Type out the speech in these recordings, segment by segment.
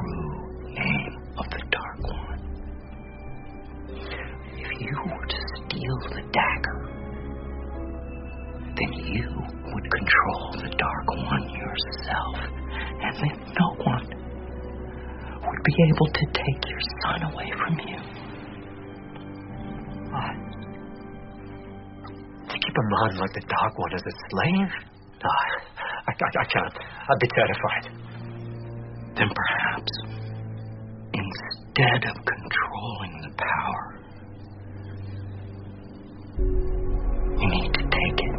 true name of the Dark One. If you were to steal the dagger, then you would control the Dark One yourself, and then no one would be able to take your son away from you. To keep a man like the Dark One as a slave? No, I can't. I'd be terrified. Then perhaps, instead of controlling the power, you need to take it.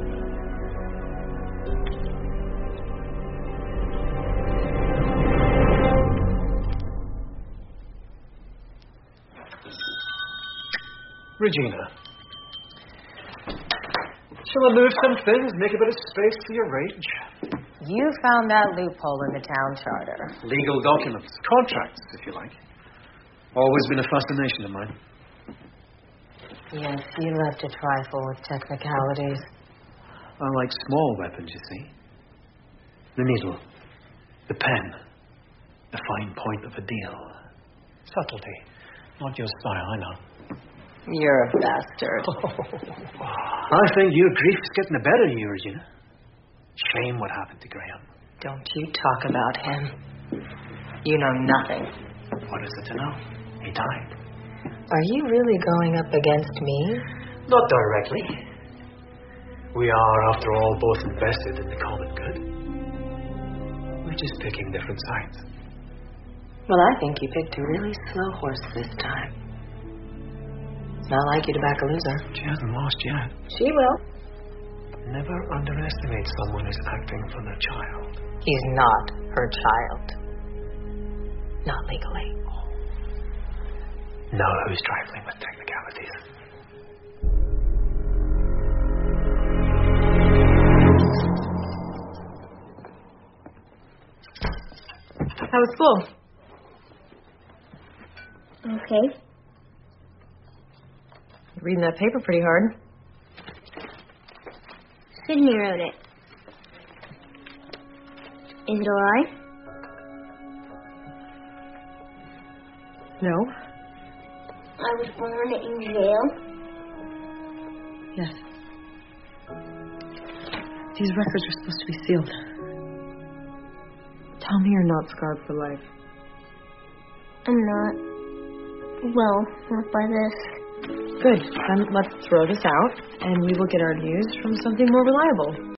Regina. Shall I move some things, make a bit of space for your rage? You found that loophole in the town charter. Legal documents, contracts, if you like. Always been a fascination of mine. Yes, you love to trifle with technicalities. I like small weapons, you see. The needle, the pen, the fine point of a deal. Subtlety, not your style, I know. You're a bastard. I think your grief's getting the better of you, Regina. Shame what happened to Graham. Don't you talk about him. You know nothing. What is it to know? He died. Are you really going up against me? Not directly. We are, after all, both invested in the common good. We're just picking different sides. Well, I think you picked a really slow horse this time. It's not like you to back a loser. She hasn't lost yet. She will. Never underestimate someone who's acting for their child. He's not her child. Not legally. Know who's trifling with technicalities. How was school? Okay. Reading that paper pretty hard. Sydney wrote it. Is it a lie? No. I was born in jail. Yes. These records are supposed to be sealed. Tell me you're not scarred for life. I'm not. Well, not by this. Good. Then let's throw this out, and we will get our news from something more reliable.